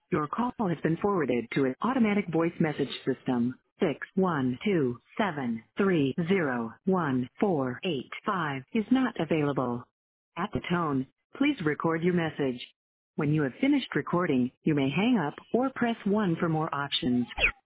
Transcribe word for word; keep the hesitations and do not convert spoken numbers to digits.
Your call has been forwarded to an automatic voice message system. Six one two seven three zero one four eight five is not available. At the tone, please record your message. When you have finished recording, you may hang up or press one for more options.